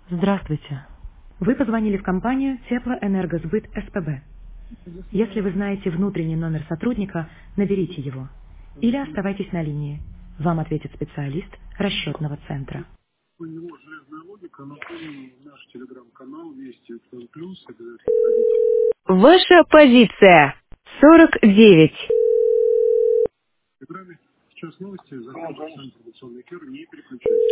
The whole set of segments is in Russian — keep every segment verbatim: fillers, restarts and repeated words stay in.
Здравствуйте. Вы позвонили в компанию Теплоэнергосбыт СПБ. Если вы знаете внутренний номер сотрудника, наберите его. Или оставайтесь на линии. Вам ответит специалист расчетного центра. У него железная логика, напомню, наш телеграм-канал Вести Плюс Плюс, обязательно входите. Ваша позиция сорок девять. В телеграме сейчас новости, заходите в информационный эфир, не переключайтесь.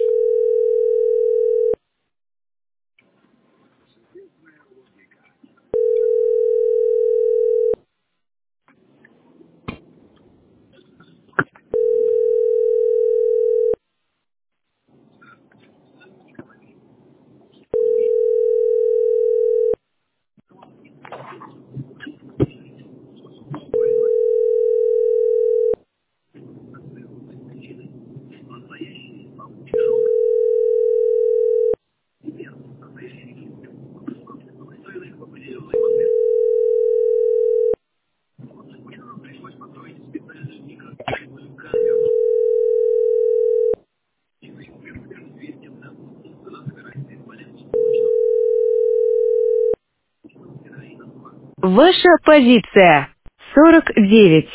Ваша позиция сорок девять.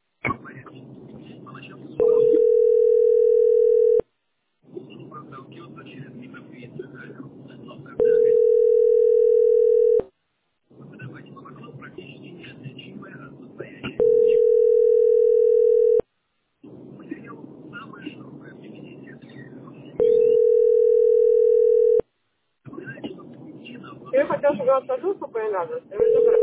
Я хотел, чтобы он садился по надо, я уже забрал.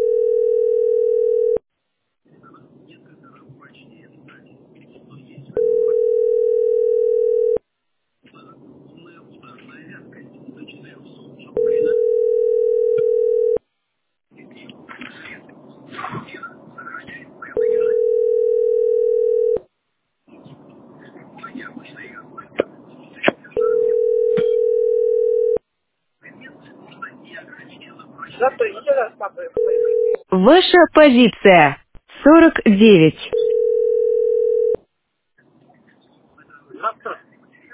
Завтра еще раз с папой поехать. Ваша позиция сорок девять. Завтра?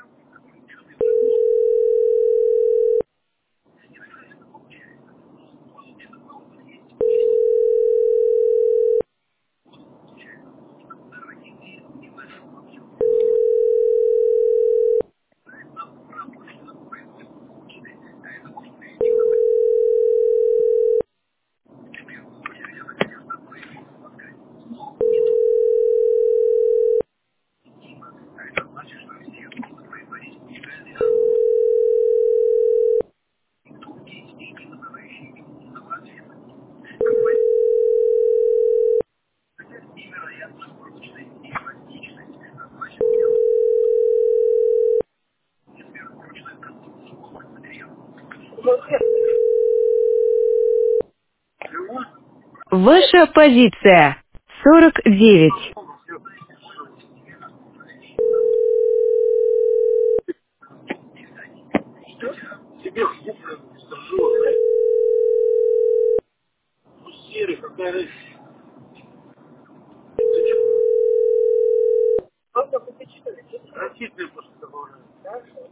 Ну, все. Чего? Ваша позиция сорок девять. Тебе куплю, стажер. Ну, серый, какая разница? Ты что, Просто купить что ли? растительное просто добавляю? Хорошо.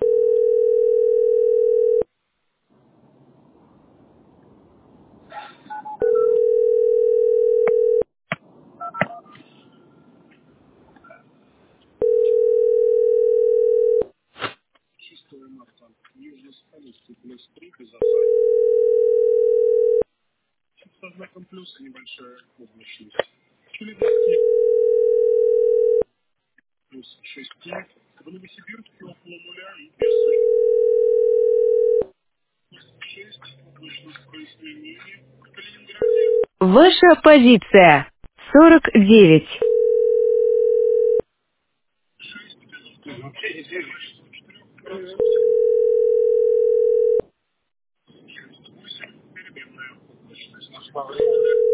Чистая марка. Южный скалистый плюс три без осадка. Со знаком плюса небольшая облачность. Челябинский плюс шесть пять. В Новосибирске около нуля и без шесть облачно с прояснениями. В Калининграде Ваша позиция сорок девять. шесть без вообще не держишь. четыре Мгм. градусов восемь переменная облачность.